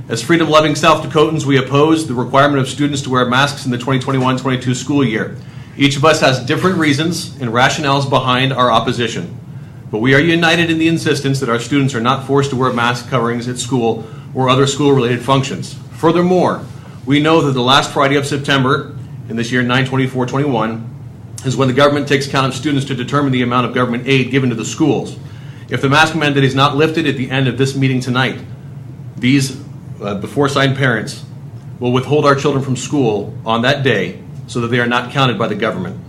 As freedom-loving South Dakotans, we oppose the requirement of students to wear masks in the 2021-22 school year. Each of us has different reasons and rationales behind our opposition, but we are united in the insistence that our students are not forced to wear mask coverings at school or other school-related functions. Furthermore, we know that the last Friday of September in this year 9/24/21 is when the government takes count of students to determine the amount of government aid given to the schools. If the mask mandate is not lifted at the end of this meeting tonight, these before-signed parents will withhold our children from school on that day so that they are not counted by the government.